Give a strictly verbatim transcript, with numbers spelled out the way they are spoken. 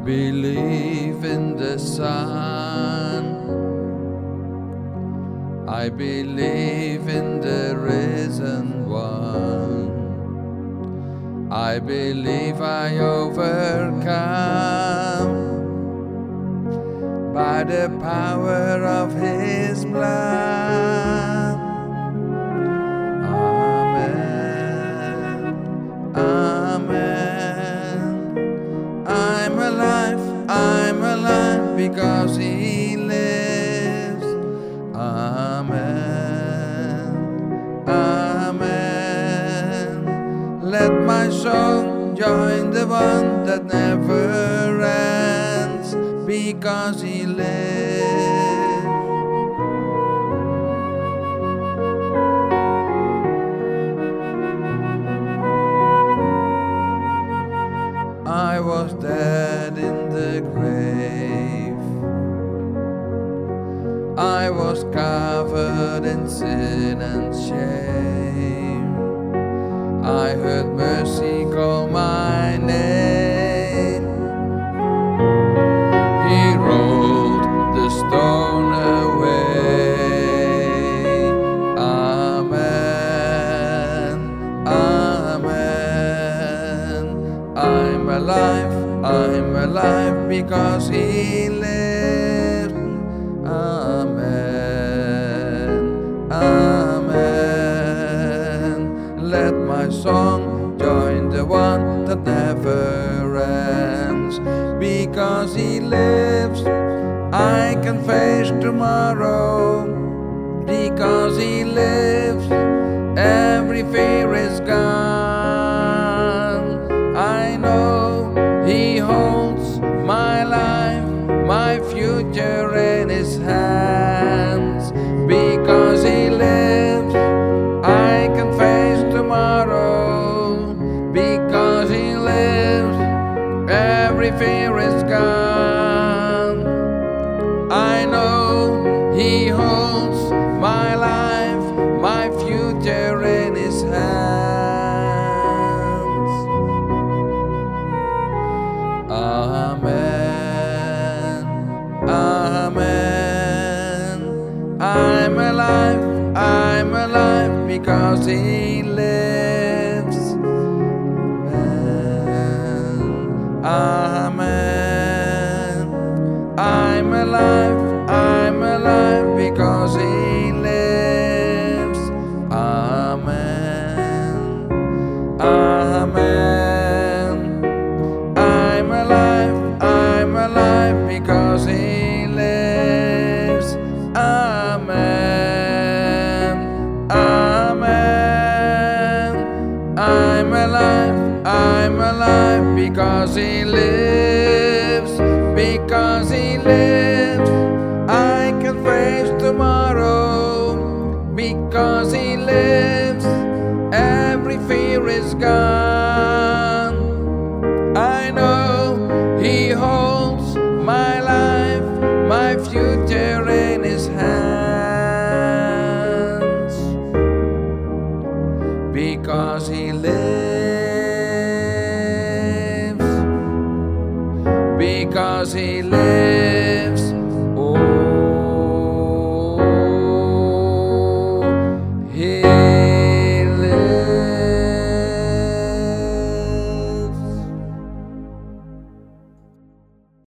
believe in the sun. I believe in the risen one. I believe I overcome by the power of His blood. Amen. Amen. I'm alive, I'm alive because He lives. Amen. Amen. Let my song join the one that never ends because He lives. I was dead in the grave. I was covered in sin and shame. I heard mercy call my name. He rolled the stone away. Amen. Amen. I'm alive, I'm alive because He lives. Amen. Amen. Let my song join the one that never ends because He lives. I can face tomorrow because He lives. Every fear is gone. I know He holds my life, my future in His hands because He lives. I can face tomorrow because He lives. Every fear is gone. I know He holds my life, my future in His hands. Amen. Amen. I'm alive, I'm alive because He lives. Amen. Amen.